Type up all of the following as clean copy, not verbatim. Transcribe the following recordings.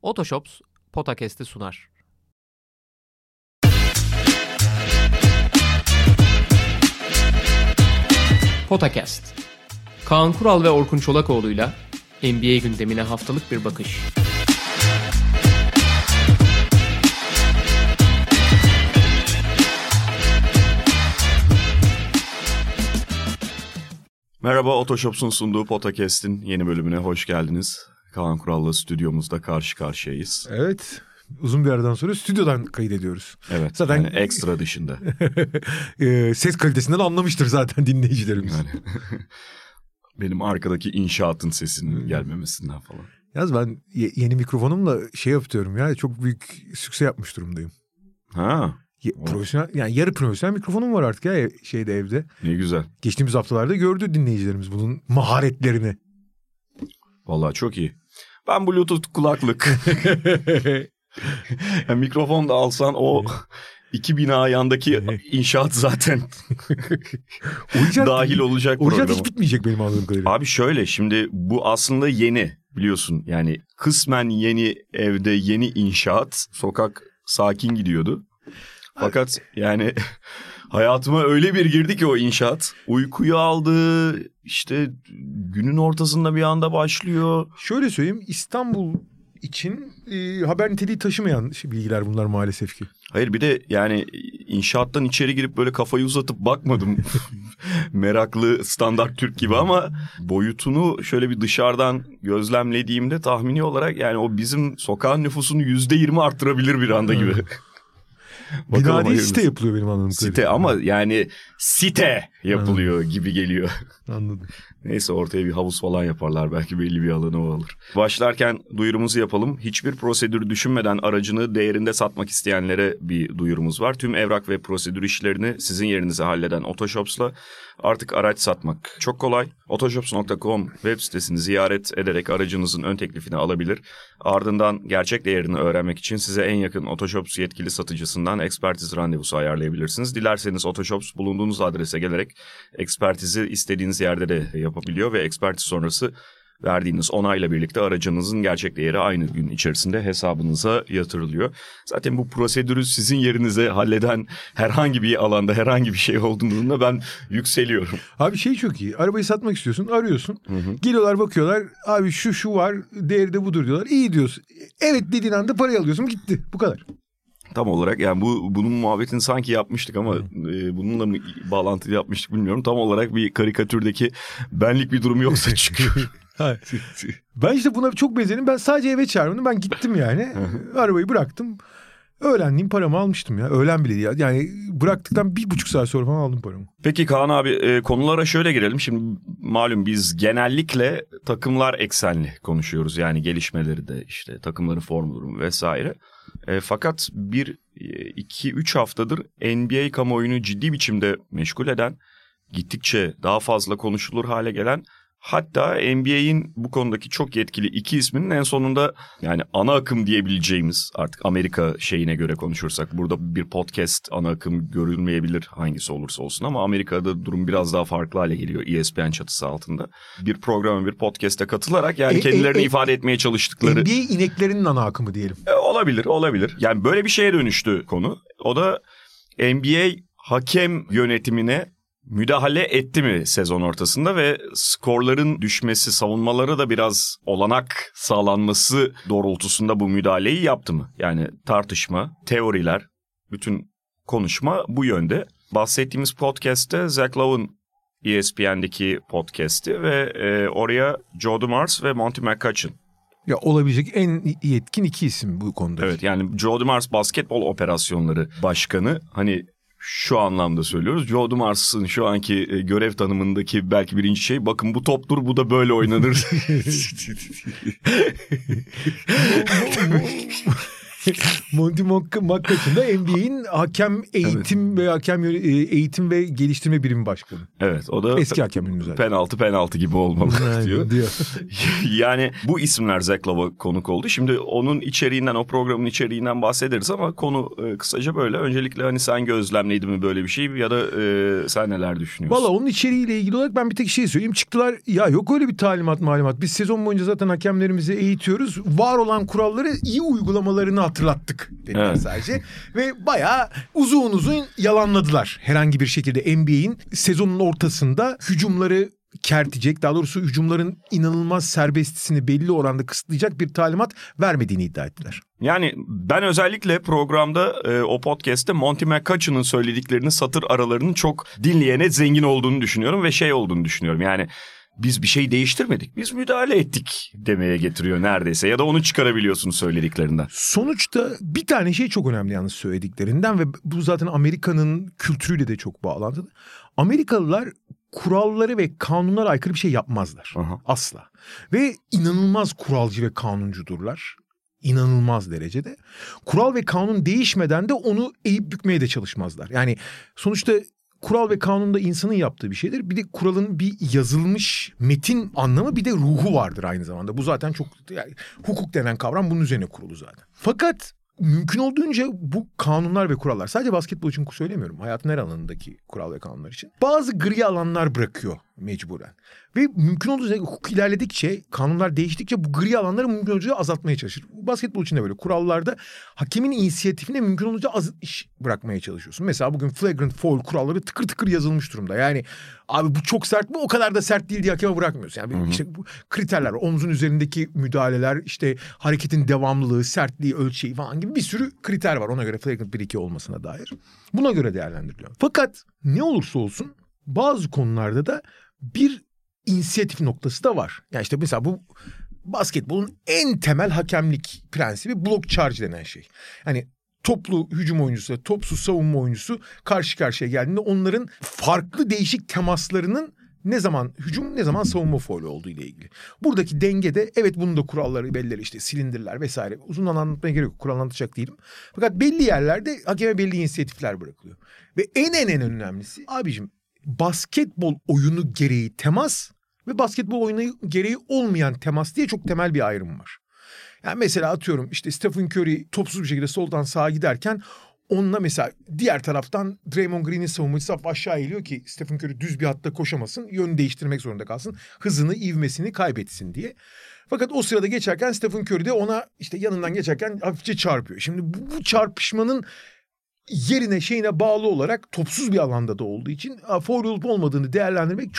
Otoshops Podcast'i sunar. Podcast. Kaan Kural ve Orkun Çolakoğlu'yla NBA gündemine haftalık bir bakış. Merhaba, Otoshops'un sunduğu Podcast'in yeni bölümüne hoş geldiniz. Kaan Kural'la stüdyomuzda karşı karşıyayız. Evet, uzun bir aradan sonra stüdyodan kaydediyoruz. Evet, zaten yani ekstra dışında. Ses kalitesinden anlamıştır zaten dinleyicilerimiz. Yani, benim arkadaki inşaatın sesinin gelmemesinden falan. Yalnız ben yeni mikrofonumla şey yapıyorum ya, çok büyük sükse yapmış durumdayım. Ha. Profesyonel, yani yarı profesyonel mikrofonum var artık ya evde. Ne güzel. Geçtiğimiz haftalarda gördü dinleyicilerimiz bunun maharetlerini. Vallahi çok iyi. Ben Bluetooth kulaklık. Yani mikrofon da alsan o 2 bina yandaki inşaat zaten dahil olacak o programa. hiç bitmeyecek benim anladığım kadarıyla. Abi şöyle, şimdi bu aslında yeni, biliyorsun. Yani kısmen yeni evde yeni inşaat. Sokak sakin gidiyordu. Fakat yani hayatıma öyle bir girdi ki o inşaat. Uykuyu aldı, işte günün ortasında bir anda başlıyor. Şöyle söyleyeyim, İstanbul için haber niteliği taşımayan bilgiler bunlar maalesef ki. Hayır, bir de yani inşaattan içeri girip böyle kafayı uzatıp bakmadım. Meraklı standart Türk gibi, ama boyutunu şöyle bir dışarıdan gözlemlediğimde tahmini olarak yani o bizim sokağın nüfusunu %20 arttırabilir bir anda gibi. Bina değil, site yapılıyor benim anladığım kadarıyla. Site, ama yani site yapılıyor gibi geliyor. Anladım. Neyse, ortaya bir havuz falan yaparlar, belki belli bir alanı o alır. Başlarken duyurumuzu yapalım. Hiçbir prosedür düşünmeden aracını değerinde satmak isteyenlere bir duyurumuz var. Tüm evrak ve prosedür işlerini sizin yerinize halleden Otoshops'la artık araç satmak çok kolay. Otoshops.com web sitesini ziyaret ederek aracınızın ön teklifini alabilir. Ardından gerçek değerini öğrenmek için size en yakın Otoshops yetkili satıcısından ekspertiz randevusu ayarlayabilirsiniz. Dilerseniz Otoshops bulunduğunuz adrese gelerek ekspertizi istediğiniz yerde de yapabiliyor ve ekspertiz sonrası verdiğiniz onayla birlikte aracınızın gerçek değeri aynı gün içerisinde hesabınıza yatırılıyor. Zaten bu prosedürü sizin yerinize halleden herhangi bir alanda herhangi bir şey olduğunda ben yükseliyorum. Abi şey çok iyi. Arabayı satmak istiyorsun, arıyorsun. Hı. Geliyorlar, bakıyorlar. Abi şu var, değeri de budur diyorlar. İyi diyorsun. Evet dediğin anda parayı alıyorsun, gitti. Bu kadar. Tam olarak yani bunun muhabbetini sanki yapmıştık ama bununla mı bağlantılı yapmıştık bilmiyorum. Tam olarak bir karikatürdeki benlik bir durum yoksa çıkıyor. Ben işte buna çok benzedim. Ben sadece eve çağırmadım. Ben gittim yani. Arabayı bıraktım. Öğlenliğin paramı almıştım ya. Öğlen bile değil. Yani bıraktıktan 1,5 saat sonra falan aldım paramı. Peki Kaan abi, konulara şöyle girelim. Şimdi malum biz genellikle takımlar eksenli konuşuyoruz. Yani gelişmeleri de, işte takımların form durumu vesaire. Fakat 1-2-3 haftadır NBA kamuoyunu ciddi biçimde meşgul eden, gittikçe daha fazla konuşulur hale gelen, hatta NBA'in bu konudaki çok yetkili 2 isminin en sonunda yani ana akım diyebileceğimiz, artık Amerika şeyine göre konuşursak burada bir podcast ana akım görülmeyebilir hangisi olursa olsun, ama Amerika'da durum biraz daha farklı hale geliyor ESPN çatısı altında. Bir programa, bir podcast'e katılarak yani kendilerini ifade etmeye çalıştıkları. NBA ineklerinin ana akımı diyelim. Olabilir. Yani böyle bir şeye dönüştü konu. O da NBA hakem yönetimine müdahale etti mi sezon ortasında ve skorların düşmesi, savunmalara da biraz olanak sağlanması doğrultusunda bu müdahaleyi yaptı mı? Yani tartışma, teoriler, bütün konuşma bu yönde. Bahsettiğimiz podcast'te Zach Lowe'ın ESPN'deki podcast'i ve oraya Joe Dumars ve Monty McCutcheon. Ya olabilecek en yetkin 2 isim bu konuda. Evet, yani Joe Dumars basketbol operasyonları başkanı, hani şu anlamda söylüyoruz. Joe Dumars'ın şu anki görev tanımındaki belki birinci şey, bakın bu toptur, bu da böyle oynanır. Monty McCutcheon da NBA'in hakem eğitim ve hakem eğitim ve geliştirme birimi başkanı. Evet, o da eski hakem ünlü zaten. Penaltı gibi olmalı diyor. Yani bu isimler Zach Lowe'a konuk oldu. Şimdi onun içeriğinden, o programın içeriğinden bahsederiz ama konu kısaca böyle. Öncelikle hani sen gözlemledin mi böyle bir şey ya da sen neler düşünüyorsun? Valla onun içeriğiyle ilgili olarak ben bir tek şey söyleyeyim. Çıktılar, ya yok öyle bir malumat. Biz sezon boyunca zaten hakemlerimizi eğitiyoruz. Var olan kuralları iyi uygulamalarını hatırlattık dediler sadece. Ve bayağı uzun yalanladılar. Herhangi bir şekilde NBA'in sezonun ortasında hücumları kertecek, daha doğrusu hücumların inanılmaz serbestisini belli oranda kısıtlayacak bir talimat vermediğini iddia ettiler. Yani ben özellikle programda o podcast'te Monty McCutcheon'ın söylediklerinin satır aralarının çok dinleyene zengin olduğunu düşünüyorum ve şey olduğunu düşünüyorum. Yani biz bir şey değiştirmedik, biz müdahale ettik demeye getiriyor neredeyse, ya da onu çıkarabiliyorsun söylediklerinden. Sonuçta bir tane şey çok önemli yalnız söylediklerinden ve bu zaten Amerika'nın kültürüyle de çok bağlantılı. Amerikalılar kuralları ve kanunlara aykırı bir şey yapmazlar. Aha. Asla. Ve inanılmaz kuralcı ve kanuncudurlar. İnanılmaz derecede. Kural ve kanun değişmeden de onu eğip bükmeye de çalışmazlar. Yani sonuçta kural ve kanun da insanın yaptığı bir şeydir. Bir de kuralın bir yazılmış metin anlamı, bir de ruhu vardır aynı zamanda. Bu zaten çok, yani hukuk denen kavram bunun üzerine kurulu zaten. Fakat mümkün olduğunca bu kanunlar ve kurallar, sadece basketbol için söylemiyorum, hayatın her alanındaki kural ve kanunlar için, bazı gri alanlar bırakıyor mecburen. Ve mümkün olduğunca hukuk ilerledikçe, kanunlar değiştikçe bu gri alanları mümkün olduğunca azaltmaya çalışır. Basketbol için de böyle. Kurallarda hakemin inisiyatifine mümkün olduğunca az iş bırakmaya çalışıyorsun. Mesela bugün flagrant foul kuralları tıkır tıkır yazılmış durumda. Yani abi bu çok sert mi? O kadar da sert değil diye hakeme bırakmıyorsun. Yani işte bu kriterler, omzun üzerindeki müdahaleler, işte hareketin devamlılığı, sertliği, ölçeği falan gibi bir sürü kriter var. Ona göre flagrant 1-2 olmasına dair. Buna göre değerlendiriliyor. Fakat ne olursa olsun bazı konularda da bir inisiyatif noktası da var. Yani işte mesela bu basketbolun en temel hakemlik prensibi block charge denen şey. Yani toplu hücum oyuncusu, topsuz savunma oyuncusu karşı karşıya geldiğinde onların farklı değişik temaslarının ne zaman hücum, ne zaman savunma faulü olduğu ile ilgili. Buradaki dengede evet, bunun da kuralları belli, işte silindirler vesaire. Uzundan anlatmaya gerek yok, kural anlatacak değilim. Fakat belli yerlerde hakeme belli inisiyatifler bırakılıyor. Ve en önemlisi abicim, basketbol oyunu gereği temas ve basketbol oyunu gereği olmayan temas diye çok temel bir ayrım var. Yani mesela atıyorum işte Stephen Curry topsuz bir şekilde soldan sağa giderken onunla mesela diğer taraftan Draymond Green'in savunmacısı aşağı eğiliyor ki Stephen Curry düz bir hatta koşamasın, yönü değiştirmek zorunda kalsın, hızını, ivmesini kaybetsin diye. Fakat o sırada geçerken Stephen Curry de ona işte yanından geçerken hafifçe çarpıyor. Şimdi bu çarpışmanın yerine şeyine bağlı olarak topsuz bir alanda da olduğu için faul olup olmadığını değerlendirmek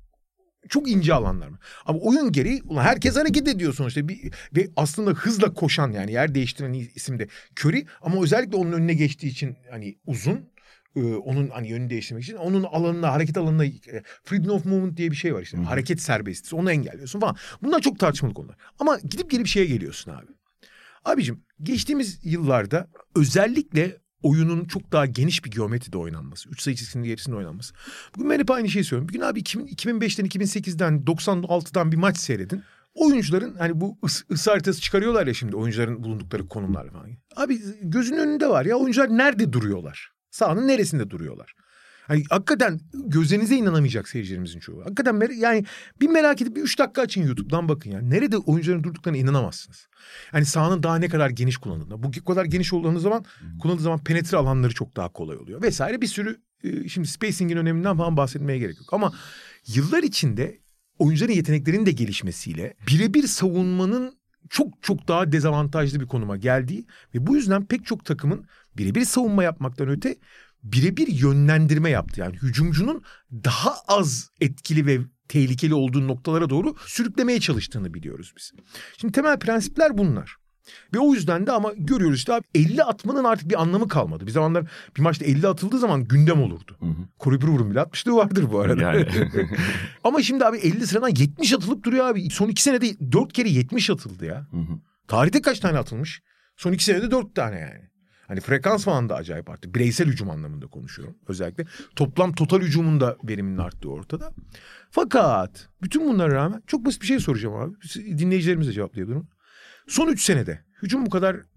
çok ince alanlar mı? Ama oyun gereği herkes hareket ediyor sonuçta. Ve aslında hızla koşan, yani yer değiştiren isim de Curry, ama özellikle onun önüne geçtiği için hani uzun, onun hani yönünü değiştirmek için onun alanına, hareket alanına freedom of movement diye bir şey var işte. Hareket serbestisi, onu engelliyorsun falan. Bunlar çok tartışmalı konular. Ama gidip gelip şeye geliyorsun abi. Abicim geçtiğimiz yıllarda özellikle oyunun çok daha geniş bir geometride oynanması, 3 sayı çizgisinin gerisinde oynanması. Bugün ben hep aynı şeyi söylüyorum. Bugün abi 2005'ten, 2008'den, 96'dan bir maç seyredin. Oyuncuların hani bu ısı haritası çıkarıyorlar ya şimdi, oyuncuların bulundukları konumlar falan. Abi gözünün önünde var ya, oyuncular nerede duruyorlar? Sahanın neresinde duruyorlar? Hani hakikaten gözlerinize inanamayacak seyircilerimizin çoğu. Hakikaten yani bir merak edip bir 3 dakika açın YouTube'dan bakın ya. Nerede oyuncuların durduklarına inanamazsınız. Hani sahanın daha ne kadar geniş kullanıldığında. Bu kadar geniş kullanıldığı zaman penetre alanları çok daha kolay oluyor vesaire, bir sürü şimdi spacing'in öneminden falan bahsetmeye gerek yok. Ama yıllar içinde oyuncuların yeteneklerinin de gelişmesiyle birebir savunmanın çok daha dezavantajlı bir konuma geldiği ve bu yüzden pek çok takımın birebir savunma yapmaktan öte birebir yönlendirme yaptı. Yani hücumcunun daha az etkili ve tehlikeli olduğu noktalara doğru sürüklemeye çalıştığını biliyoruz biz. Şimdi temel prensipler bunlar. Ve o yüzden de ama görüyoruz işte abi, 50 atmanın artık bir anlamı kalmadı. Bir zamanlar bir maçta 50 atıldığı zaman gündem olurdu. Corey Brewer'ın bile atmışlığı vardır bu arada. Yani. Ama şimdi abi 50 sıradan 70 atılıp duruyor abi. Son 2 senede 4 kere 70 atıldı ya. Tarihte kaç tane atılmış? Son 2 senede 4 tane yani. Hani frekans falan da acayip arttı. Bireysel hücum anlamında konuşuyorum özellikle. Total hücumun da veriminin arttığı ortada. Fakat bütün bunlara rağmen çok basit bir şey soracağım abi. Dinleyicilerimiz de cevaplayabilir. Son 3 senede hücum bu kadar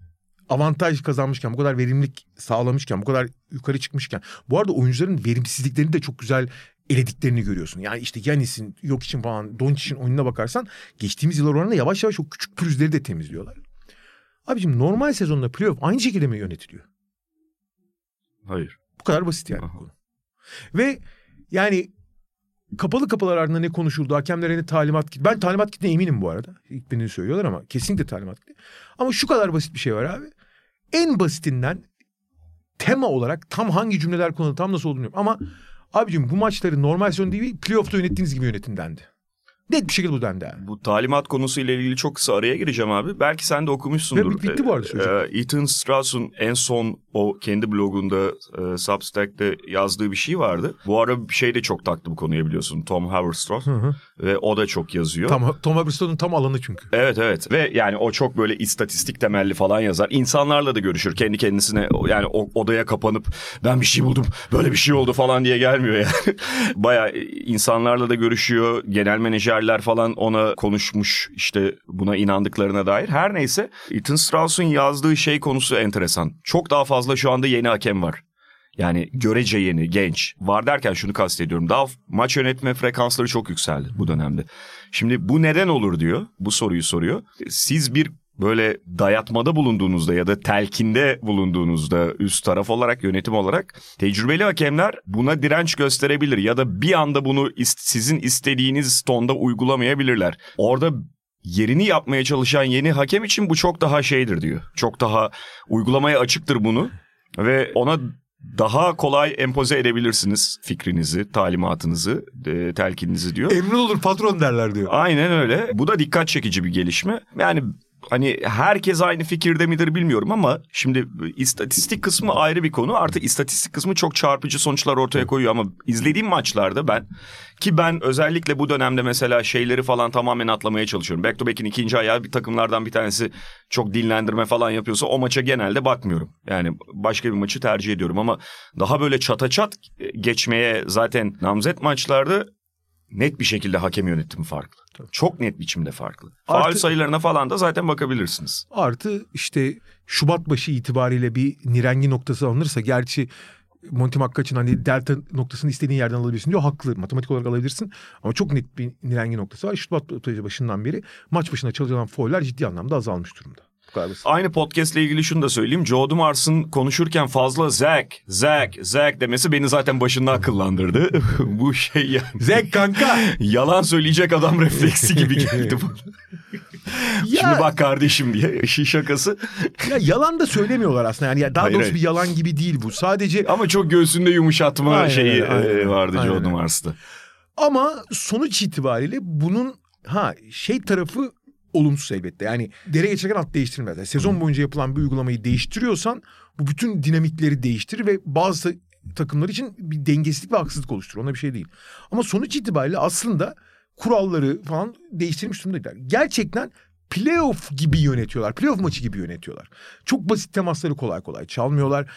avantaj kazanmışken, bu kadar verimlilik sağlamışken, bu kadar yukarı çıkmışken. Bu arada oyuncuların verimsizliklerini de çok güzel elediklerini görüyorsun. Yani işte Giannis'in, yok için falan, Doncic'in oyununa bakarsan geçtiğimiz yıllar oranında yavaş yavaş o küçük pürüzleri de temizliyorlar. Abicim normal sezonda playoff aynı şekilde mi yönetiliyor? Hayır. Bu kadar basit yani. Ve yani kapalı kapılar ardında ne konuşuldu? Hakemlere ne talimat gitti? Ben talimat gittiğine eminim bu arada. İlk beni söylüyorlar ama kesinlikle talimat gitti. Ama şu kadar basit bir şey var abi. En basitinden tema olarak tam hangi cümleler kullanıldı, tam nasıl olduğunu bilmiyorum. Ama abicim bu maçları normal sezon değil, playoff'ta yönettiğiniz gibi yönetin dendi. Net bir şekilde bu dendi yani. Bu talimat konusuyla ilgili çok kısa araya gireceğim abi. Belki sen de okumuşsundur. Ve bitti bu arada söyleyecek. Ethan Strauss'un en son o kendi blogunda Substack'te yazdığı bir şey vardı. Bu ara bir şey de çok taktı bu konuya biliyorsun. Tom Haverstraw. Ve o da çok yazıyor. Tom Haverstraw'un tam alanı çünkü. Evet. Ve yani o çok böyle istatistik temelli falan yazar. İnsanlarla da görüşür. Kendi kendisine yani odaya kapanıp ben bir şey buldum, böyle bir şey oldu falan diye gelmiyor yani. Bayağı insanlarla da görüşüyor. Genel menajerler falan ona konuşmuş işte buna inandıklarına dair. Her neyse Ethan Strauss'un yazdığı şey konusu enteresan. Çok daha fazla şu anda yeni hakem var. Yani görece yeni, genç. Var derken şunu kastediyorum. Daha maç yönetme frekansları çok yükseldi bu dönemde. Şimdi bu neden olur diyor. Bu soruyu soruyor. Siz bir böyle dayatmada bulunduğunuzda ya da telkinde bulunduğunuzda üst taraf olarak, yönetim olarak tecrübeli hakemler buna direnç gösterebilir. Ya da bir anda bunu sizin istediğiniz tonda uygulamayabilirler. Orada yerini yapmaya çalışan yeni hakem için bu çok daha şeydir diyor. Çok daha uygulamaya açıktır bunu ve ona daha kolay empoze edebilirsiniz fikrinizi, talimatınızı, telkininizi diyor. Emrin olur patron derler diyor. Aynen öyle. Bu da dikkat çekici bir gelişme. Yani hani herkes aynı fikirde midir bilmiyorum ama şimdi istatistik kısmı ayrı bir konu. Artık istatistik kısmı çok çarpıcı sonuçlar ortaya koyuyor ama izlediğim maçlarda ben özellikle bu dönemde mesela şeyleri falan tamamen atlamaya çalışıyorum. Back to back'in ikinci ayağı bir takımlardan bir tanesi çok dinlendirme falan yapıyorsa o maça genelde bakmıyorum. Yani başka bir maçı tercih ediyorum ama daha böyle çataçat geçmeye zaten namzet maçlarda net bir şekilde hakem yönetimi farklı. Tabii. Çok net biçimde farklı. Faul sayılarına falan da zaten bakabilirsiniz. Artı işte Şubat başı itibariyle bir nirengi noktası alınırsa, gerçi Monty McCutcheon hani delta noktasını istediğin yerden alabilirsin diyor. Haklı. Matematik olarak alabilirsin. Ama çok net bir nirengi noktası var. Şubat başından beri maç başına çalışılan fauller ciddi anlamda azalmış durumda. Aynı podcast'le ilgili şunu da söyleyeyim. Joe Dumars'ın konuşurken fazla Zach demesi beni zaten başında akıllandırdı. Bu şey yani. Zach kanka. Yalan söyleyecek adam refleksi gibi geldi bu. Şimdi bak kardeşim diye işin şakası. Ya yalan da söylemiyorlar aslında. Yani daha doğrusu bir yalan gibi değil bu. Sadece ama çok göğsünde yumuşatma vardı Joe Dumars'ta. Ama sonuç itibariyle bunun tarafı olumsuz elbette. Yani dere geçerken at değiştirmez. Yani sezon boyunca yapılan bir uygulamayı değiştiriyorsan bu bütün dinamikleri değiştirir ve bazı takımlar için bir dengesizlik ve haksızlık oluşturur. Ona bir şey değil. Ama sonuç itibariyle aslında kuralları falan değiştirmiş durumdalar. Gerçekten playoff gibi yönetiyorlar. Playoff maçı gibi yönetiyorlar. Çok basit temasları kolay kolay çalmıyorlar.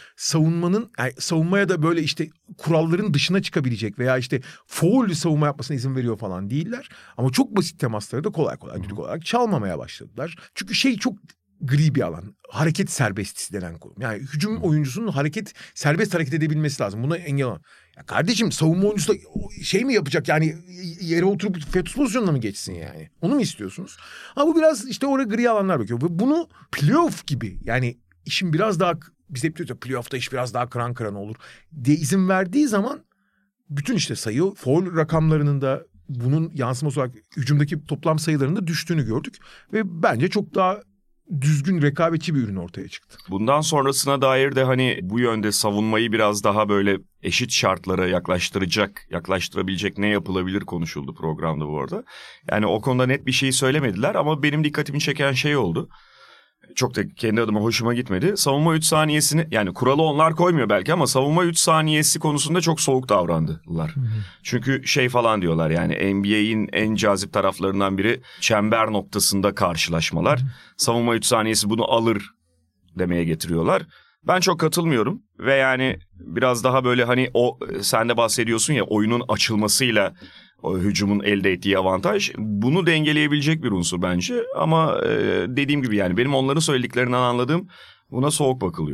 Savunmaya da böyle işte kuralların dışına çıkabilecek veya işte faul savunma yapmasına izin veriyor falan değiller. Ama çok basit temasları da kolay kolay düdük olarak çalmamaya başladılar. Çünkü çok gri bir alan. Hareket serbestisi denen konu. Yani hücum oyuncusunun serbest hareket edebilmesi lazım. Buna engel olan. Ya kardeşim savunma oyuncusu da mi yapacak yani yere oturup fetus pozisyonuna mı geçsin yani? Onu mu istiyorsunuz? Bu biraz işte oraya gri alanlar bakıyor. Ve bunu playoff gibi yani işin biraz daha biz hep diyoruz ya playoff'ta iş biraz daha kıran kıran olur diye izin verdiği zaman bütün işte sayı faul rakamlarının da bunun yansıması olarak hücumdaki toplam sayılarının da düştüğünü gördük. Ve bence çok daha düzgün rekabetçi bir ürün ortaya çıktı. Bundan sonrasına dair de hani bu yönde savunmayı biraz daha böyle eşit şartlara yaklaştırabilecek ne yapılabilir konuşuldu programda bu arada. Yani o konuda net bir şey söylemediler ama benim dikkatimi çeken şey oldu. Çok da kendi adıma hoşuma gitmedi. Savunma 3 saniyesini yani kuralı onlar koymuyor belki ama savunma 3 saniyesi konusunda çok soğuk davrandılar. Çünkü falan diyorlar yani NBA'in en cazip taraflarından biri çember noktasında karşılaşmalar. Savunma 3 saniyesi bunu alır demeye getiriyorlar. Ben çok katılmıyorum ve yani biraz daha böyle hani sen de bahsediyorsun ya oyunun açılmasıyla o hücumun elde ettiği avantaj bunu dengeleyebilecek bir unsur bence ama dediğim gibi yani benim onların söylediklerinden anladığım buna soğuk bakılıyor.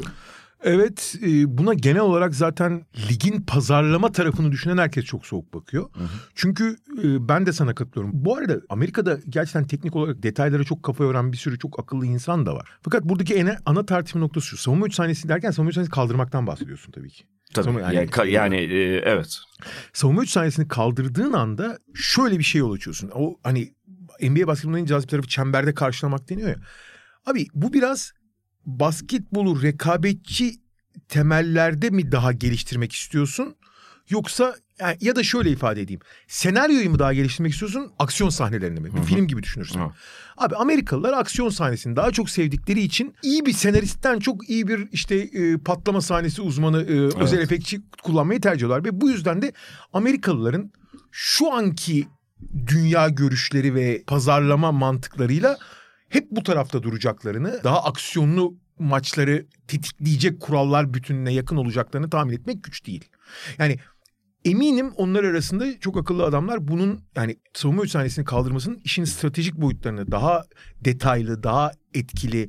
Evet, buna genel olarak zaten ligin pazarlama tarafını düşünen herkes çok soğuk bakıyor. Hı hı. Çünkü ben de sana katılıyorum. Bu arada Amerika'da gerçekten teknik olarak detaylara çok kafa yoran bir sürü çok akıllı insan da var. Fakat buradaki ana tartışma noktası şu. Savunma 3 saniyesi derken savunma 3 saniyesi kaldırmaktan bahsediyorsun tabii ki. Tabii evet. Savunma 3 saniyesini kaldırdığın anda şöyle bir şey yol açıyorsun. O hani NBA basketbolunun en cazip tarafı çemberde karşılamak deniyor ya. Abi bu biraz basketbolu rekabetçi temellerde mi daha geliştirmek istiyorsun? Yoksa ya da şöyle ifade edeyim. Senaryoyu mu daha geliştirmek istiyorsun? Aksiyon sahnelerini mi? Bir film gibi düşünürsün. Abi Amerikalılar aksiyon sahnesini daha çok sevdikleri için iyi bir senaristten çok iyi bir patlama sahnesi uzmanı, özel efektçi kullanmayı tercih ediyorlar. Ve bu yüzden de Amerikalıların şu anki dünya görüşleri ve pazarlama mantıklarıyla hep bu tarafta duracaklarını, daha aksiyonlu maçları tetikleyecek kurallar bütününe yakın olacaklarını tahmin etmek güç değil. Yani eminim onlar arasında çok akıllı adamlar bunun yani savunma 3 saniyesini kaldırmasının işin stratejik boyutlarını daha detaylı, daha etkili,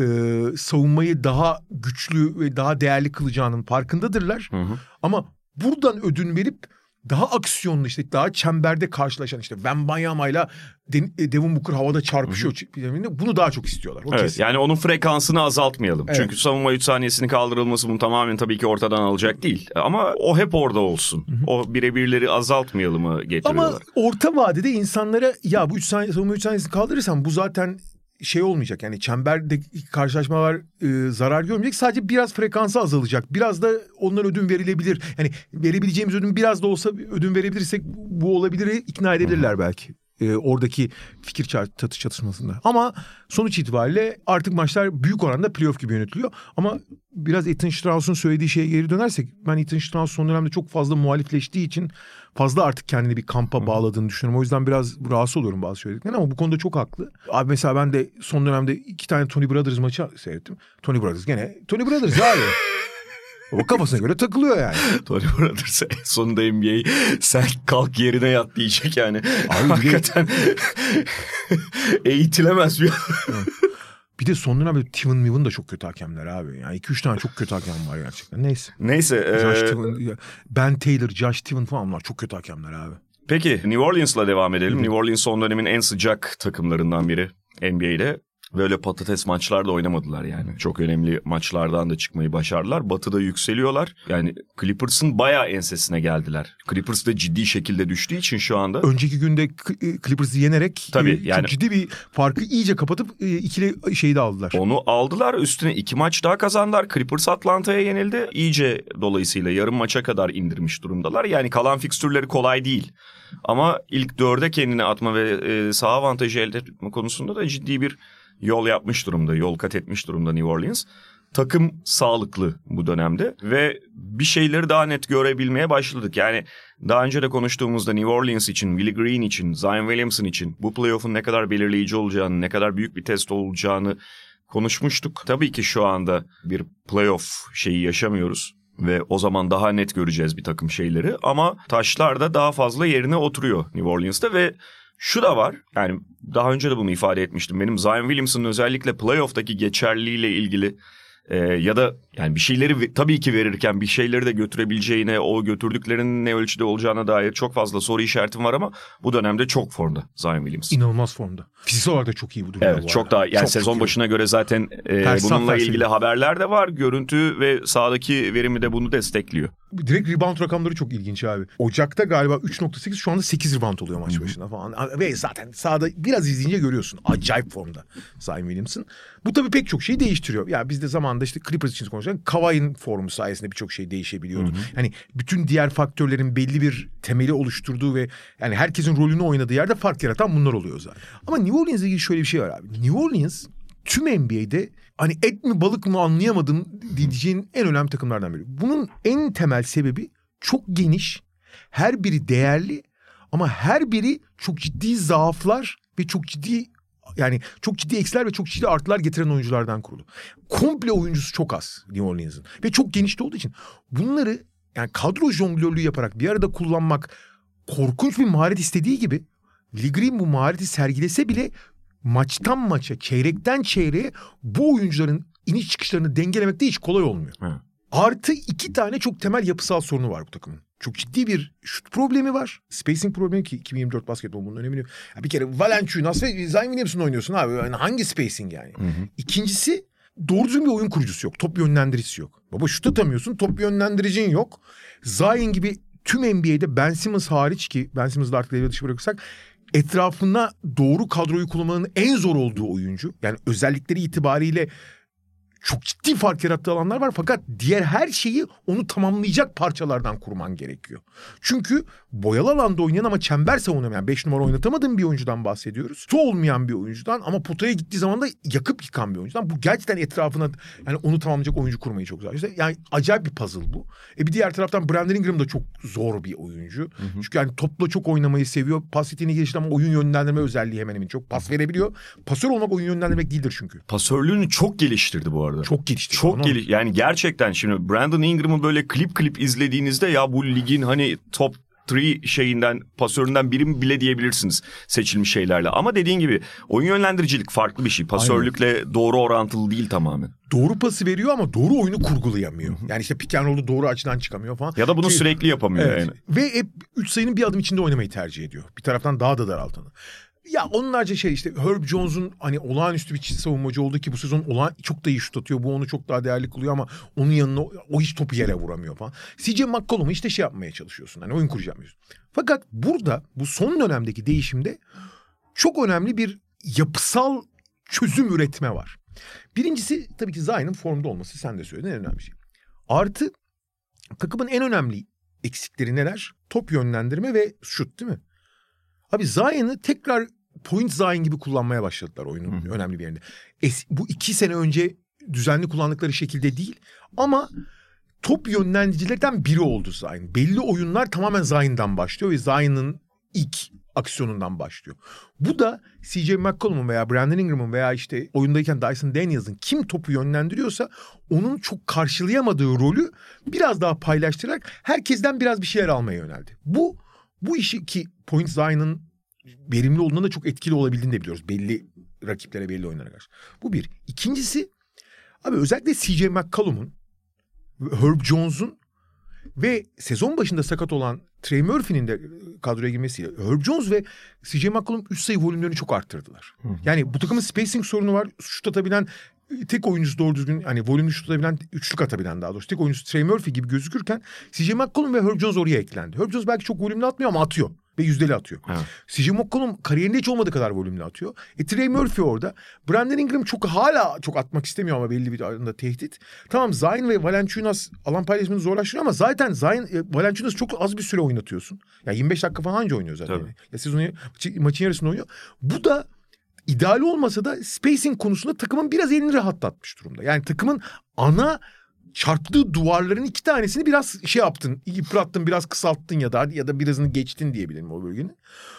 savunmayı daha güçlü ve daha değerli kılacağının farkındadırlar. Hı hı. Ama buradan ödün verip daha aksiyonlu daha çemberde karşılaşan Wembanyama'yla Devin Booker havada çarpışıyor. Hı-hı. Bunu daha çok istiyorlar. Evet kesin. Yani onun frekansını azaltmayalım. Evet. Çünkü savunma 3 saniyesini kaldırılması bunu tamamen tabii ki ortadan alacak değil. Ama o hep orada olsun. Hı-hı. O birebirleri azaltmayalımı getiriyorlar. Ama orta vadede insanlara ya bu savunma 3 saniyesini kaldırırsam bu zaten olmayacak. Yani çemberde karşılaşmalar zarar görmeyecek. Sadece biraz frekansı azalacak. Biraz da onlara ödün verilebilir. Yani verebileceğimiz ödün biraz da olsa ödün verebilirsek bu olabilir, ikna edebilirler belki. Oradaki fikir çatışmasında. Ama sonuç itibariyle artık maçlar büyük oranda playoff gibi yönetiliyor. Ama biraz Ethan Strauss'un söylediği şeye geri dönersek ben Ethan Strauss son dönemde çok fazla muhalifleştiği için fazla artık kendini bir kampa bağladığını düşünüyorum. O yüzden biraz rahatsız oluyorum bazı söylediklerinden ama bu konuda çok haklı. Abi mesela ben de son dönemde 2 tane Tony Brothers maçı seyrettim. Tony Brothers gene Tony Brothers abi. O kafasına göre takılıyor yani. Tony Brothers sonunda NBA sen kalk yerine yat diyecek yani. Abi hakikaten eğitilemez bir Bir de son dönemde Tivin Mivin de çok kötü hakemler abi. Yani 2-3 tane çok kötü hakem var gerçekten. Neyse. Josh Tivin, Ben Taylor, Josh Tivin falan onlar çok kötü hakemler abi. Peki New Orleans'la devam edelim. New Orleans son dönemin en sıcak takımlarından biri NBA'de. Böyle patates maçlar da oynamadılar yani. Çok önemli maçlardan da çıkmayı başardılar. Batı'da yükseliyorlar. Yani Clippers'ın bayağı ensesine geldiler. Clippers da ciddi şekilde düştüğü için şu anda. Önceki günde Clippers'ı yenerek yani, çok ciddi bir farkı iyice kapatıp ikili şeyi de aldılar. Onu aldılar. Üstüne 2 maç daha kazandılar. Clippers Atlanta'ya yenildi. İyice dolayısıyla yarım maça kadar indirmiş durumdalar. Yani kalan fikstürleri kolay değil. Ama ilk 4'e kendini atma ve saha avantajı elde etme konusunda da ciddi bir yol yapmış durumda, yol kat etmiş durumda New Orleans. Takım sağlıklı bu dönemde ve bir şeyleri daha net görebilmeye başladık. Yani daha önce de konuştuğumuzda New Orleans için, Willie Green için, Zion Williamson için bu playoff'un ne kadar belirleyici olacağını, ne kadar büyük bir test olacağını konuşmuştuk. Tabii ki şu anda bir playoff şeyi yaşamıyoruz ve o zaman daha net göreceğiz bir takım şeyleri. Ama taşlar da daha fazla yerine oturuyor New Orleans'ta ve şu da var, yani daha önce de bunu ifade etmiştim. Benim Zion Williamson'ın özellikle playoff'taki geçerliliğiyle ilgili ya da yani bir şeyleri tabii ki verirken bir şeyleri de götürebileceğine, o götürdüklerinin ne ölçüde olacağına dair çok fazla soru işaretim var ama bu dönemde çok formda Zion Williamson. İnanılmaz formda. Fiziksel olarak da çok iyi bu durumda. Evet, çok daha yani çok, sezon başına göre zaten bununla ilgili haberler de var. Görüntü ve sahadaki verimi de bunu destekliyor. Direkt rebound rakamları çok ilginç abi. Ocak'ta galiba 3.8 şu anda 8 rebound oluyor maç başına falan. Ve zaten sahada biraz izleyince görüyorsun. Acayip formda Zion Williamson. Bu tabii pek çok şeyi değiştiriyor. Ya biz de zamanında Clippers için konuşurken Kawhi'nin formu sayesinde birçok şey değişebiliyordu. Yani bütün diğer faktörlerin belli bir temeli oluşturduğu ve yani herkesin rolünü oynadığı yerde fark yaratan bunlar oluyor zaten. Ama New Orleans'la ilgili şöyle bir şey var abi. New Orleans tüm NBA'de hani et mi balık mı anlayamadım diyeceğin en önemli takımlardan biri. Bunun en temel sebebi çok geniş, her biri değerli ama her biri çok ciddi zaaflar ve çok ciddi eksiler ve çok ciddi artılar getiren oyunculardan kurulu. Komple oyuncusu çok az New Orleans'ın ve çok geniş olduğu için bunları yani kadro jonglörlüğü yaparak bir arada kullanmak korkunç bir maharet istediği gibi Willie Green bu mahareti sergilese bile maçtan maça, çeyrekten çeyreğe bu oyuncuların iniş çıkışlarını dengelemek de hiç kolay olmuyor. Hı. Artı 2 tane çok temel yapısal sorunu var bu takımın. Çok ciddi bir şut problemi var. Spacing problemi ki 2024 basketbol bunun önemini. Ya bir kere Valanciunas ve Zion Williamson oynuyorsun abi. Yani hangi spacing yani? Hı hı. İkincisi doğru düzgün bir oyun kurucusu yok. Top yönlendiricisi yok. Baba şut atamıyorsun, top yönlendiricin yok. Zion gibi tüm NBA'de Ben Simmons hariç, ki Ben Simmons'ı artık devre dışı bırakırsak, etrafına doğru kadroyu kullanmanın en zor olduğu oyuncu. Yani özellikleri itibariyle çok ciddi fark yarattığı alanlar var, fakat diğer her şeyi onu tamamlayacak parçalardan kurman gerekiyor. Çünkü boyalı alanda oynayan ama çember savunamayan, 5 numara oynatamadığın bir oyuncudan bahsediyoruz. Su olmayan bir oyuncudan ama potaya gittiği zaman da yakıp yıkan bir oyuncudan. Bu gerçekten etrafına yani onu tamamlayacak oyuncu kurmayı çok zor. İşte yani acayip bir puzzle bu. Bir diğer taraftan Brandon Ingram da çok zor bir oyuncu. Hı hı. Çünkü yani topla çok oynamayı seviyor. Pas yeteneği gelişti ama oyun yönlendirme özelliği hemen hemen çok. Pas verebiliyor. Pasör olmak oyun yönlendirmek değildir çünkü. Pasörlüğünü çok geliştirdi bu arada. Çok gelişti. Yani gerçekten şimdi Brandon Ingram'ı böyle klip izlediğinizde ya bu ligin hani top 3 şeyinden, pasöründen biri mi bile diyebilirsiniz seçilmiş şeylerle. Ama dediğin gibi oyun yönlendiricilik farklı bir şey. Pasörlükle aynen doğru orantılı değil tamamen. Doğru pası veriyor ama doğru oyunu kurgulayamıyor. Yani işte pick and roll'u doğru açıdan çıkamıyor falan. Ya da bunu sürekli yapamıyor evet. yani. Ve hep 3 sayının bir adım içinde oynamayı tercih ediyor. Bir taraftan daha da daraltanı. Ya onlarca şey işte Herb Jones'un hani olağanüstü bir savunmacı oldu ki bu sezon çok da iyi şut atıyor. Bu onu çok daha değerli kılıyor ama onun yanına o hiç topu yere vuramıyor falan. CJ McCollum'u işte şey yapmaya çalışıyorsun. Hani oyun kuracağım diyorsun. Fakat burada bu son dönemdeki değişimde çok önemli bir yapısal çözüm üretme var. Birincisi tabii ki Zion'ın formda olması, sen de söyledin, en önemli şey. Artı takımın en önemli eksikleri neler? Top yönlendirme ve şut, değil mi? Abi Zion'ı tekrar point Zion gibi kullanmaya başladılar oyunun önemli bir yerinde. Bu 2 sene önce düzenli kullandıkları şekilde değil ama top yönlendiricilerden biri oldu Zion. Belli oyunlar tamamen Zion'dan başlıyor ve Zion'ın ilk aksiyonundan başlıyor. Bu da CJ McCollum'un veya Brandon Ingram'ın veya işte oyundayken Dyson Daniels'ın kim topu yönlendiriyorsa onun çok karşılayamadığı rolü biraz daha paylaştırarak herkesten biraz bir şeyler almaya yöneldi. Bu işi, ki Point Zion'ın verimli olduğunda da çok etkili olabildiğini de biliyoruz. Belli rakiplere, belli oyunlara karşı. Bu bir. İkincisi abi özellikle CJ McCollum'un, Herb Jones'un ve sezon başında sakat olan Trey Murphy'nin de kadroya girmesiyle Herb Jones ve CJ McCollum 3 sayı volümlerini çok arttırdılar. Yani bu takımın spacing sorunu var. Şut atabilen tek oyuncusu doğru düzgün, hani volümlü şut atabilen, üçlük atabilen daha doğrusu tek oyuncusu Trey Murphy gibi gözükürken CJ McCollum ve Herb Jones oraya eklendi. Herb Jones belki çok volümlü atmıyor ama atıyor. Ve yüzdeli atıyor. CJ McCollum kariyerinde hiç olmadığı kadar volümlü atıyor. Trey Murphy orada. Brandon Ingram hala çok atmak istemiyor ama belli bir arasında tehdit. Tamam, Zion ve Valanciunas alan paylaşımını zorlaştırıyor ama zaten Zion, Valanciunas çok az bir süre oynatıyorsun. Yani 25 dakika falan anca oynuyor zaten. Yani. Ya sezonu maçın yarısını oynuyor. Bu da ideal olmasa da spacing konusunda takımın biraz elini rahatlatmış durumda. Yani takımın ana çarptığı duvarların 2 tanesini biraz şey yaptın, yıprattın, biraz kısalttın ya da birazını geçtin diyebilirim o bölgenin.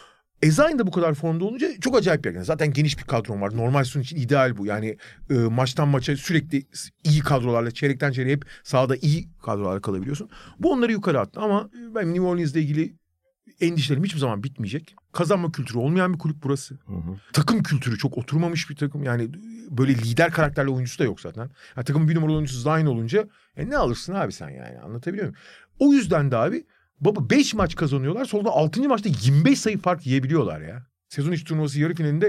Zion da bu kadar formda olunca çok acayip bir yer. Zaten geniş bir kadron var. Normal sezon için ideal bu. Yani maçtan maça sürekli iyi kadrolarla, çeyrekten çeyreğe hep sahada iyi kadrolarla kalabiliyorsun. Bu onları yukarı attı ama ben New Orleans'la ilgili endişelerim hiçbir zaman bitmeyecek. Kazanma kültürü olmayan bir kulüp burası. Takım kültürü çok oturmamış bir takım. Yani böyle lider karakterli oyuncusu da yok zaten. Yani takımın bir numaralı oyuncusu Zion olunca ne alırsın abi sen yani, anlatabiliyor muyum? O yüzden de abi 5 maç kazanıyorlar. Sonra 6. maçta 25 sayı fark yiyebiliyorlar ya. Sezon içi turnuvası yarı finalinde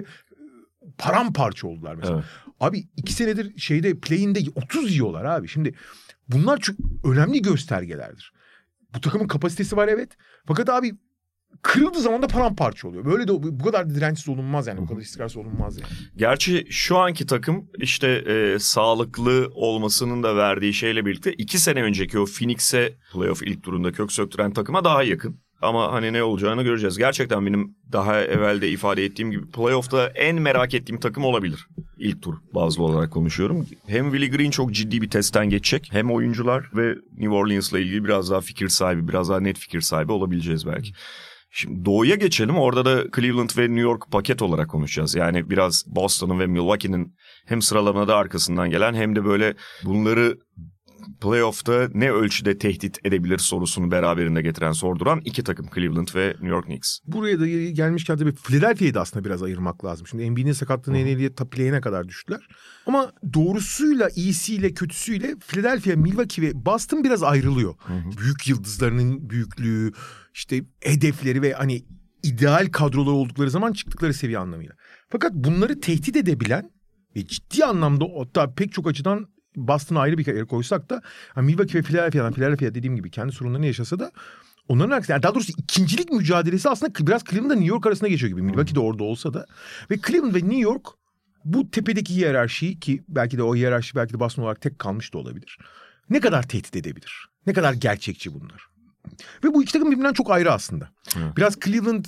paramparça oldular mesela. Evet. Abi 2 senedir play-in'de 30 yiyorlar abi. Şimdi bunlar çok önemli göstergelerdir. Bu takımın kapasitesi var evet. Fakat abi kırıldığı zaman da paramparça oluyor. Böyle de bu kadar dirençsiz olunmaz yani. Bu kadar istikrarsız olunmaz yani. Gerçi şu anki takım işte sağlıklı olmasının da verdiği şeyle birlikte 2 sene önceki o Phoenix'e playoff ilk turunda kök söktüren takıma daha yakın. Ama hani ne olacağını göreceğiz. Gerçekten benim daha evvel de ifade ettiğim gibi playoff'ta en merak ettiğim takım olabilir. İlk tur bazlı olarak konuşuyorum. Hem Willie Green çok ciddi bir testten geçecek. Hem oyuncular ve New Orleans'la ilgili biraz daha fikir sahibi, biraz daha net fikir sahibi olabileceğiz belki. Şimdi doğuya geçelim. Orada da Cleveland ve New York paket olarak konuşacağız. Yani biraz Boston'ın ve Milwaukee'nin hem sıralamada arkasından gelen hem de böyle bunları playoff'ta ne ölçüde tehdit edebilir sorusunu beraberinde getiren, sorduran iki takım, Cleveland ve New York Knicks. Buraya da gelmişken tabii Philadelphia'yı da aslında biraz ayırmak lazım. Şimdi Embiid'in sakatlığına NBA'ye play'ine kadar düştüler. Ama doğrusuyla, iyisiyle, kötüsüyle Philadelphia, Milwaukee ve Boston biraz ayrılıyor. Büyük yıldızlarının büyüklüğü, işte hedefleri ve hani ideal kadroları oldukları zaman çıktıkları seviye anlamıyla. Fakat bunları tehdit edebilen ve ciddi anlamda, hatta pek çok açıdan Boston'a ayrı bir yere koysak da hani Milwaukee ve Philadelphia dediğim gibi kendi sorunlarını yaşasa da onların aksine, yani daha doğrusu ikincilik mücadelesi aslında biraz Cleveland'la New York arasında geçiyor gibi. Milwaukee de orada olsa da ve Cleveland ve New York bu tepedeki hiyerarşiyi, ki belki de o hiyerarşi belki de Boston olarak tek kalmış da olabilir, ne kadar tehdit edebilir? Ne kadar gerçekçi bunlar? Ve bu iki takım birbirinden çok ayrı aslında. Biraz Cleveland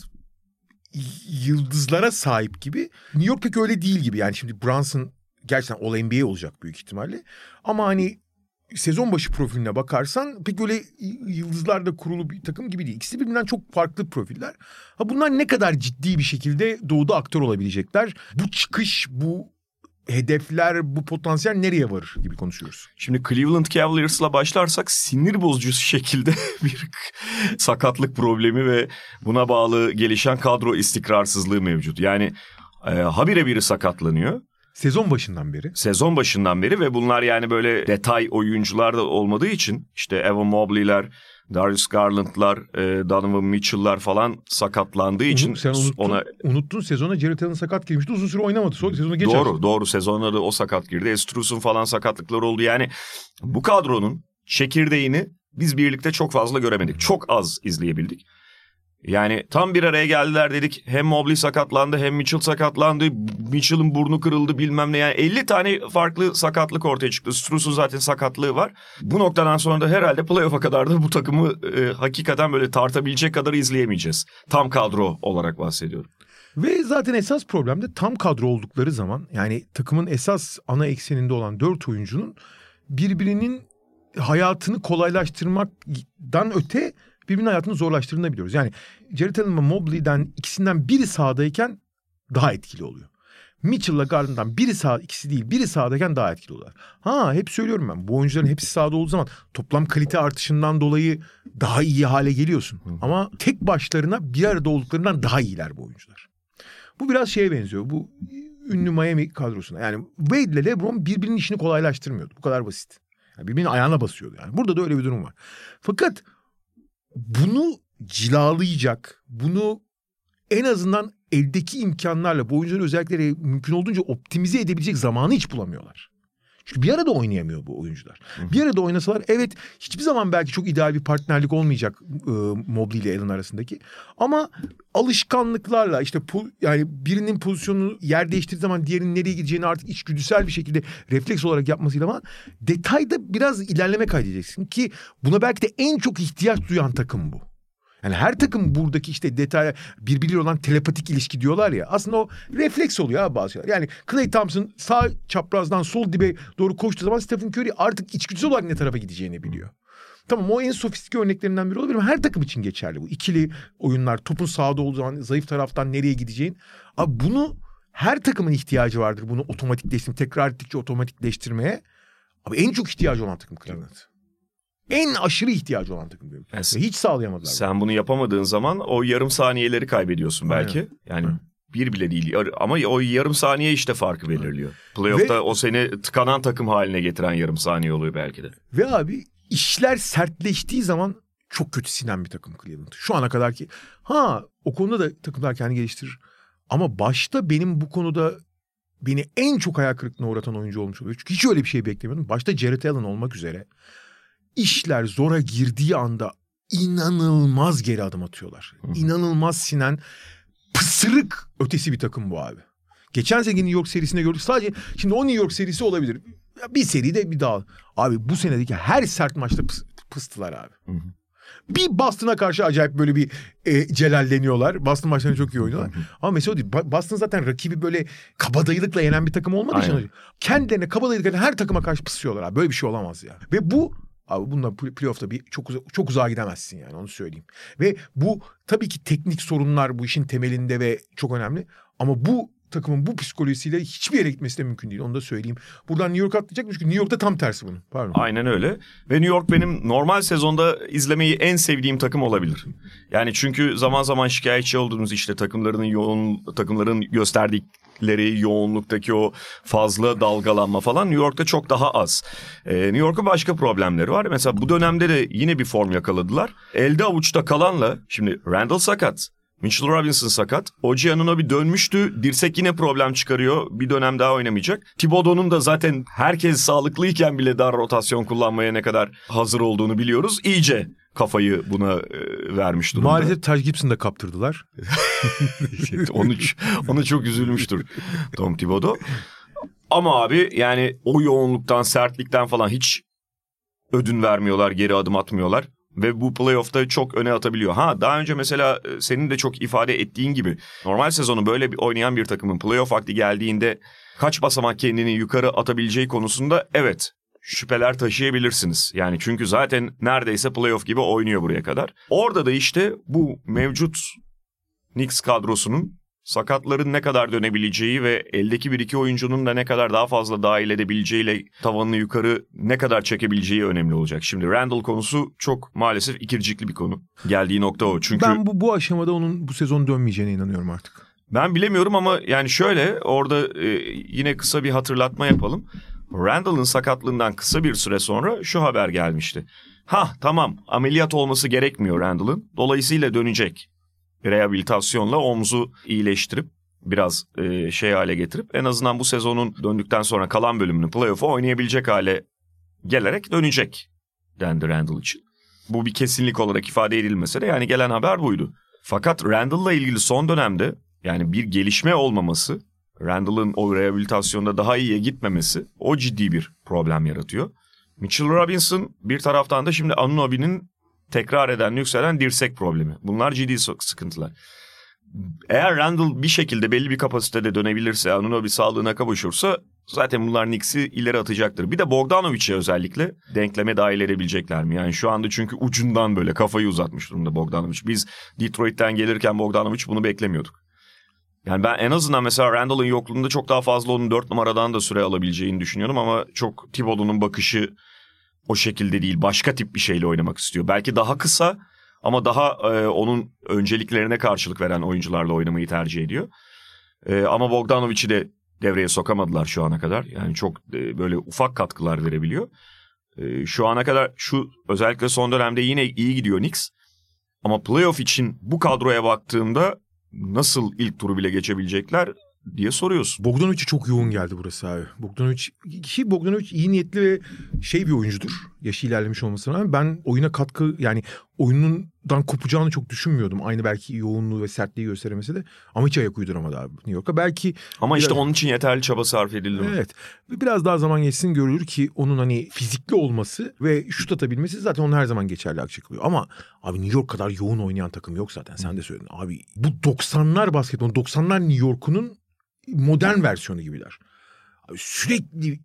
yıldızlara sahip gibi. New York pek öyle değil gibi. Yani şimdi Brunson gerçekten All-NBA olacak büyük ihtimalle. Ama hani sezon başı profiline bakarsan pek öyle yıldızlarla kurulu bir takım gibi değil. İkisi birbirinden çok farklı profiller. Bunlar ne kadar ciddi bir şekilde doğuda aktör olabilecekler? Bu çıkış, bu hedefler, bu potansiyel nereye varır gibi konuşuyoruz. Şimdi Cleveland Cavaliers'la başlarsak sinir bozucu şekilde bir sakatlık problemi ve buna bağlı gelişen kadro istikrarsızlığı mevcut. Yani habire biri sakatlanıyor. Sezon başından beri ve bunlar yani böyle detay oyuncular da olmadığı için işte Evan Mobley'ler, Darius Garland'lar, Donovan Mitchell'lar falan sakatlandığı için sen unuttun sezona Jarrett Allen sakat girmişti, uzun süre oynamadı. Sonra sezonu geç açtı. Doğru sezonda da o sakat girdi. Strus'un falan sakatlıkları oldu. Yani bu kadronun çekirdeğini biz birlikte çok fazla göremedik. Çok az izleyebildik. Yani tam bir araya geldiler dedik. Hem Mobley sakatlandı hem Mitchell sakatlandı. Mitchell'ın burnu kırıldı bilmem ne. Yani 50 tane farklı sakatlık ortaya çıktı. Strus'un zaten sakatlığı var. Bu noktadan sonra da herhalde playoff'a kadar da bu takımı hakikaten böyle tartabilecek kadar izleyemeyeceğiz. Tam kadro olarak bahsediyorum. Ve zaten esas problem de tam kadro oldukları zaman, yani takımın esas ana ekseninde olan 4 oyuncunun birbirinin hayatını kolaylaştırmaktan öte birbirinin hayatını zorlaştırdığını biliyoruz. Yani Jarrett Allen ve Mobley'den ikisinden biri sahadayken daha etkili oluyor. Mitchell'la Garland'dan biri sağ, ikisi değil, biri sahadayken daha etkili oluyorlar. Hep söylüyorum ben, bu oyuncuların hepsi sahada olduğu zaman toplam kalite artışından dolayı daha iyi hale geliyorsun. Ama tek başlarına bir arada olduklarından daha iyiler bu oyuncular. Bu biraz şeye benziyor. Bu ünlü Miami kadrosuna. Yani Wade ile LeBron birbirinin işini kolaylaştırmıyordu. Bu kadar basit. Yani birbirinin ayağına basıyordu yani. Burada da öyle bir durum var. Fakat bunu cilalayacak, bunu en azından eldeki imkanlarla bu oyuncuların özellikleri mümkün olduğunca optimize edebilecek zamanı hiç bulamıyorlar. Çünkü bir arada oynayamıyor bu oyuncular. Bir arada oynasalar evet hiçbir zaman belki çok ideal bir partnerlik olmayacak Mobley ile Allen arasındaki. Ama alışkanlıklarla işte yani birinin pozisyonunu yer değiştirdiği zaman diğerinin nereye gideceğini artık içgüdüsel bir şekilde refleks olarak yapmasıyla ama detayda biraz ilerleme kaydedeceksin ki buna belki de en çok ihtiyaç duyan takım bu. Yani her takım buradaki işte detaya birbiriyle olan telepatik ilişki diyorlar ya. Aslında o refleks oluyor abi bazı şeyler. Yani Klay Thompson sağ çaprazdan sol dibe doğru koştuğu zaman Stephen Curry artık içgüdüsel olarak ne tarafa gideceğini biliyor. Tamam, o en sofistike örneklerinden biri olabilir ama her takım için geçerli bu. İkili oyunlar, topun sağda olduğu zaman zayıf taraftan nereye gideceğin. Abi bunu her takımın ihtiyacı vardır. Bunu tekrar ettikçe otomatikleştirmeye. Abi en çok ihtiyacı olan takım Cleveland. En aşırı ihtiyacı olan takım diyorum. Hiç sağlayamadılar. Sen bunu yapamadığın zaman o yarım saniyeleri kaybediyorsun belki. Aynen. Yani bir bile değil ama o yarım saniye işte farkı belirliyor. Playoff'ta o seni tıkanan takım haline getiren yarım saniye oluyor belki de. Ve abi işler sertleştiği zaman çok kötü sinen bir takım Cleveland. Şu ana kadar ki o konuda da takımlar kendini geliştirir. Ama başta benim bu konuda beni en çok hayal kırıklığına uğratan oyuncu olmuş oluyor. Çünkü hiç öyle bir şey beklemiyordum. Başta Jarrett Allen olmak üzere. İşler zora girdiği anda inanılmaz geri adım atıyorlar. İnanılmaz sinen, pısırık ötesi bir takım bu abi. Geçen sene New York serisinde gördük. Sadece şimdi o New York serisi olabilir. Bir seride bir daha. Abi bu senedeki her sert maçta pıstılar abi. Bir Boston'a karşı acayip böyle bir celalleniyorlar. Boston maçlarını çok iyi oynuyorlar. Ama mesela o değil. Boston zaten rakibi böyle kabadayılıkla yenen bir takım olmadığı için kendilerine kabadayılıkla her takıma karşı pısıyorlar abi. Böyle bir şey olamaz ya. Ve bu abi bununla playoff'ta çok uzağa gidemezsin yani, onu söyleyeyim. Ve bu tabii ki teknik sorunlar bu işin temelinde ve çok önemli. Ama bu takımın bu psikolojisiyle hiçbir yere gitmesi de mümkün değil. Onu da söyleyeyim. Buradan New York atlayacakmış çünkü New York'ta tam tersi bunun. Pardon. Aynen öyle. Ve New York benim normal sezonda izlemeyi en sevdiğim takım olabilir. Yani çünkü zaman zaman şikayetçi olduğumuz işte takımların gösterdikleri yoğunluktaki o fazla dalgalanma falan New York'ta çok daha az. New York'un başka problemleri var. Mesela bu dönemde de yine bir form yakaladılar. Elde avuçta kalanla şimdi Randall sakat. Mitchell Robinson sakat. OG Anunoby dönmüştü. Dirsek yine problem çıkarıyor. Bir dönem daha oynamayacak. Thibodeau'nun da zaten herkes sağlıklıyken bile dar rotasyon kullanmaya ne kadar hazır olduğunu biliyoruz. İyice kafayı buna vermiş durumda. Maalesef Taj Gibson'ı da kaptırdılar. Onu çok üzülmüştür Tom Thibodeau. Ama abi yani o yoğunluktan, sertlikten falan hiç ödün vermiyorlar, geri adım atmıyorlar. Ve bu playoff'ta çok öne atabiliyor. Daha önce mesela senin de çok ifade ettiğin gibi normal sezonu böyle bir oynayan bir takımın playoff vakti geldiğinde kaç basamak kendini yukarı atabileceği konusunda evet şüpheler taşıyabilirsiniz. Yani çünkü zaten neredeyse playoff gibi oynuyor buraya kadar. Orada da işte bu mevcut Knicks kadrosunun sakatların ne kadar dönebileceği ve eldeki bir iki oyuncunun da ne kadar daha fazla dahil edebileceğiyle tavanını yukarı ne kadar çekebileceği önemli olacak. Şimdi Randall konusu çok maalesef ikircikli bir konu. Geldiği nokta o. Çünkü ben bu aşamada onun bu sezon dönmeyeceğine inanıyorum artık. Ben bilemiyorum ama yani şöyle orada yine kısa bir hatırlatma yapalım. Randall'ın sakatlığından kısa bir süre sonra şu haber gelmişti. Tamam ameliyat olması gerekmiyor Randall'ın. Dolayısıyla dönecek. Rehabilitasyonla omzu iyileştirip biraz hale getirip en azından bu sezonun döndükten sonra kalan bölümünü playoff'u oynayabilecek hale gelerek dönecek dendi Randall için. Bu bir kesinlik olarak ifade edilmese de yani gelen haber buydu. Fakat Randall'la ilgili son dönemde yani bir gelişme olmaması, Randall'ın o rehabilitasyonda daha iyiye gitmemesi o ciddi bir problem yaratıyor. Mitchell Robinson bir taraftan da şimdi Anunoby'nin tekrar eden, yükselen dirsek problemi. Bunlar ciddi sıkıntılar. Eğer Randall bir şekilde belli bir kapasitede dönebilirse, Anunoby sağlığına kavuşursa zaten bunlar Knicks'i ileri atacaktır. Bir de Bogdanovic'e özellikle denkleme dahil edebilecekler mi? Yani şu anda çünkü ucundan böyle kafayı uzatmış durumda Bogdanovic. Biz Detroit'ten gelirken Bogdanovic bunu beklemiyorduk. Yani ben en azından mesela Randall'ın yokluğunda çok daha fazla onun 4 numaradan da süre alabileceğini düşünüyorum ama çok Thibodeau'nun bakışı o şekilde değil. Başka tip bir şeyle oynamak istiyor. Belki daha kısa ama daha onun önceliklerine karşılık veren oyuncularla oynamayı tercih ediyor. Ama Bogdanovic'i de devreye sokamadılar şu ana kadar. Yani çok böyle ufak katkılar verebiliyor. Şu ana kadar özellikle son dönemde yine iyi gidiyor Knicks. Ama playoff için bu kadroya baktığımda nasıl ilk turu bile geçebilecekler diye soruyorsun. Bogdanovic'e çok yoğun geldi burası abi. Bogdanovic iyi niyetli ve bir oyuncudur. Yaşı ilerlemiş olmasına rağmen ben oyuna katkı yani oyunundan kopacağını çok düşünmüyordum. Aynı belki yoğunluğu ve sertliği gösteremese de ama hiç ayak uyduramadı abi New York'a. Belki ama işte onun için yeterli çaba sarf edildi mi? Evet. Biraz daha zaman geçsin görülür ki onun hani fizikli olması ve şut atabilmesi zaten onun her zaman geçerli açıklıyor. Ama abi New York kadar yoğun oynayan takım yok zaten. Sen de söyledin. Abi bu 90'lar basketbol, 90'lar New York'unun modern versiyonu gibiler. Abi sürekli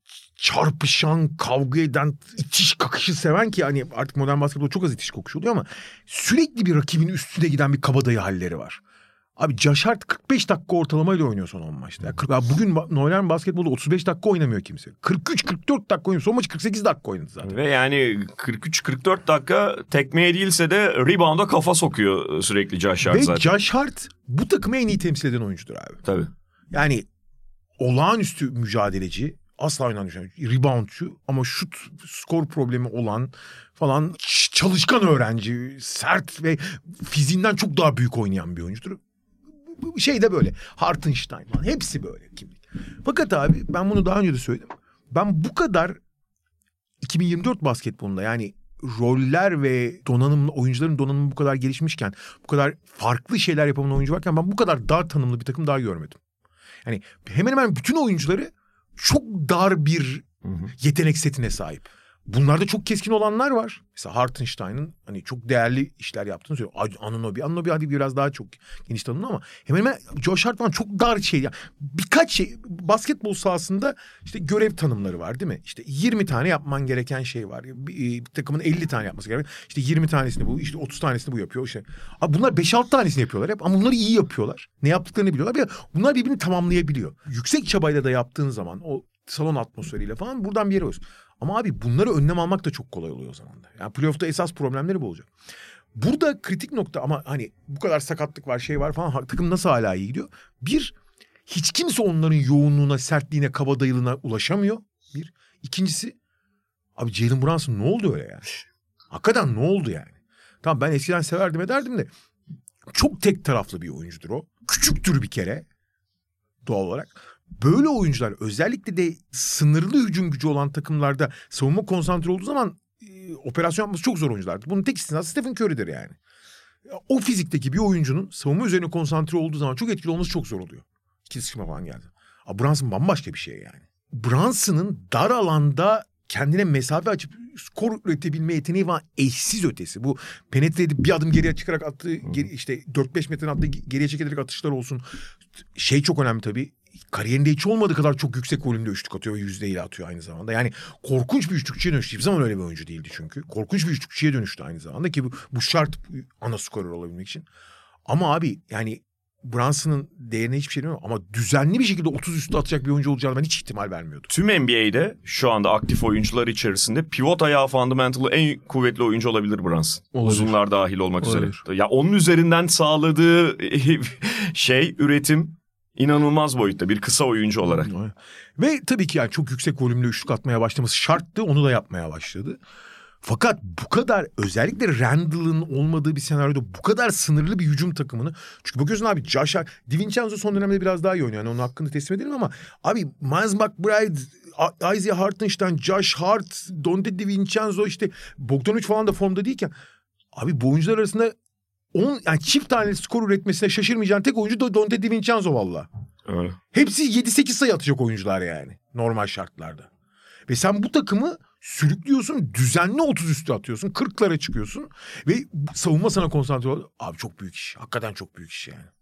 çarpışan, kavga eden, itiş kakışı seven ki hani artık modern basketbol çok az itiş kakışı oluyor ama sürekli bir rakibin üstüne giden bir kabadayı halleri var. Abi Josh Hart 45 dakika ortalamayla oynuyor son 10 maçta. Bugün modern basketbolda 35 dakika oynamıyor kimse. 43-44 dakika oynuyor. Son maçı 48 dakika oynadı zaten. Ve yani 43-44 dakika tekmeye değilse de rebound'a kafa sokuyor sürekli Josh Hart zaten. Ve Josh Hart bu takımı en iyi temsil eden oyuncudur abi. Tabii. Yani olağanüstü mücadeleci. Asla oynanmıyor. Reboundçu ama şut skor problemi olan falan çalışkan öğrenci. Sert ve fiziğinden çok daha büyük oynayan bir oyuncudur. De böyle. Hartenstein falan. Hepsi böyle kimlik. Fakat abi ben bunu daha önce de söyledim. Ben bu kadar 2024 basketbolunda yani roller ve oyuncuların donanımı bu kadar gelişmişken, bu kadar farklı şeyler yapan oyuncu varken ben bu kadar dar tanımlı bir takım daha görmedim. Yani hemen hemen bütün oyuncuları çok dar bir yetenek setine sahip. Bunlarda çok keskin olanlar var. Mesela Hartenstein'ın hani çok değerli işler yaptığını söylüyor. Anunoby hadi biraz daha çok geniş tanımlı ama hemen Josh Hart falan çok dar şey. Yani birkaç şey basketbol sahasında işte görev tanımları var değil mi? İşte 20 tane yapman gereken şey var. Bir takımın 50 tane yapması gerekiyor. İşte 20 tanesini bu, işte 30 tanesini bu yapıyor. İşte. Abi bunlar 5-6 tanesini yapıyorlar hep ama bunları iyi yapıyorlar. Ne yaptıklarını biliyorlar. Bunlar birbirini tamamlayabiliyor. Yüksek çabayla da yaptığın zaman o salon atmosferiyle falan buradan bir yere oluyorsun. Ama abi bunları önlem almak da çok kolay oluyor o zaman da. Yani playoff'ta esas problemleri bu olacak. Burada kritik nokta ama hani bu kadar sakatlık var şey var falan takım nasıl hala iyi gidiyor? Bir, hiç kimse onların yoğunluğuna, sertliğine, kabadayılığına ulaşamıyor. Bir. İkincisi abi Jalen Brunson ne oldu öyle yani? Hakikaten ne oldu yani? Tamam ben eskiden severdim ederdim de çok tek taraflı bir oyuncudur o. Küçüktür bir kere doğal olarak. Böyle oyuncular özellikle de sınırlı hücum gücü olan takımlarda savunma konsantre olduğu zaman operasyon yapması çok zor oyunculardır. Bunun tek istisnası Stephen Curry'dir yani. O fizikteki bir oyuncunun savunma üzerine konsantre olduğu zaman çok etkili olması çok zor oluyor. İkili sıçrama falan geldi. Brunson bambaşka bir şey yani. Brunson'ın dar alanda kendine mesafe açıp skor üretebilme yeteneği var, eşsiz ötesi. Bu penetre edip bir adım geriye çıkarak attığı işte 4-5 metre attığı geriye çekerek atışlar olsun. Şey çok önemli tabii. Kariyerinde hiç olmadığı kadar çok yüksek volümde üçlük atıyor ve yüzdeyle atıyor aynı zamanda. Yani korkunç bir üçlükçüye dönüştü. Hiçbir zaman öyle bir oyuncu değildi çünkü. Korkunç bir üçlükçüye dönüştü aynı zamanda ki bu şart ana skorer olabilmek için. Ama abi yani Brunson'ın değerine hiçbir şey demiyorum ama düzenli bir şekilde 30 üstü atacak bir oyuncu olacağını ben hiç ihtimal vermiyordum. Tüm NBA'de şu anda aktif oyuncular içerisinde pivot ayağı fundamental'ı en kuvvetli oyuncu olabilir Brunson. Olabilir. Uzunlar dahil olmak üzere. Ya onun üzerinden sağladığı üretim İnanılmaz boyutta bir kısa oyuncu olarak. Ve tabii ki yani çok yüksek volümlü üçlük atmaya başlaması şarttı. Onu da yapmaya başladı. Fakat bu kadar özellikle Randall'ın olmadığı bir senaryoda bu kadar sınırlı bir hücum takımını. Çünkü bakıyorsun abi Josh Hart, DiVincenzo son dönemde biraz daha iyi oynuyor. Yani onun hakkını teslim edelim ama abi Miles McBride, Isaiah Hartenstein, Josh Hart, Donte DiVincenzo işte Bogdanovic falan da formda değilken abi bu oyuncular arasında yani çift tane skor üretmesine şaşırmayacağın tek oyuncu da Donte DiVincenzo valla. Öyle. Hepsi 7-8 sayı atacak oyuncular yani normal şartlarda. Ve sen bu takımı sürüklüyorsun, düzenli 30 üstü atıyorsun, 40'lara çıkıyorsun ve savunma sana konsantre oluyor. Abi çok büyük iş. Hakikaten çok büyük iş yani.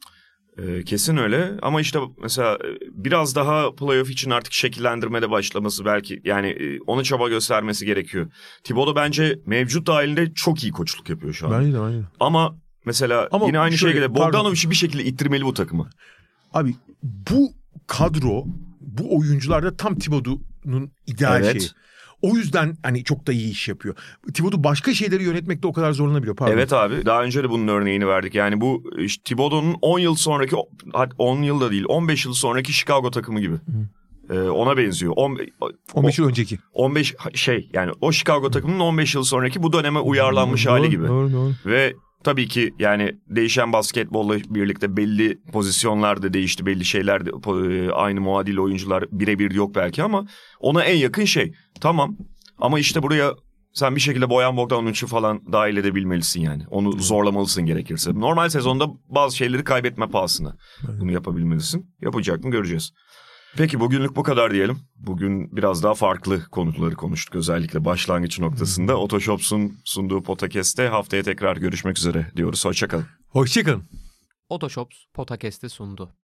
Kesin öyle ama işte mesela biraz daha playoff için artık şekillendirmede başlaması belki yani onu çaba göstermesi gerekiyor. Thibodeau bence mevcut dahilinde çok iyi koçluk yapıyor şu an. Bence de. Ama mesela yine aynı şeye gelir. Bogdanovic'i bir şekilde ittirmeli bu takımı. Abi bu kadro, bu oyuncular da tam Thibodeau'nun ideal şeyi. O yüzden hani çok da iyi iş yapıyor. Thibodeau başka şeyleri yönetmekte o kadar zorlanabiliyor. Pardon. Evet abi daha önce de bunun örneğini verdik. Yani bu işte Thibodeau'nun 10 yıl sonraki 10 yıl da değil 15 yıl sonraki Chicago takımı gibi. Ona benziyor. 15 yıl önceki. 15 yani o Chicago takımının 15 yıl sonraki bu döneme uyarlanmış hali gibi. Doğru. Ve tabii ki yani değişen basketbolla birlikte belli pozisyonlar da değişti. Belli şeyler de aynı muadil oyuncular birebir yok belki ama ona en yakın şey. Tamam ama işte buraya sen bir şekilde Bojan Bogdanovic'i falan dahil edebilmelisin yani. Onu zorlamalısın gerekirse. Normal sezonda bazı şeyleri kaybetme pahasına bunu yapabilmelisin. Yapacak mı göreceğiz. Peki bugünlük bu kadar diyelim. Bugün biraz daha farklı konuları konuştuk. Özellikle başlangıç noktasında. Otoshops'un sunduğu podcast'te haftaya tekrar görüşmek üzere diyoruz. Hoşçakalın. Hoşçakalın. Otoshops Podcast'ı sundu.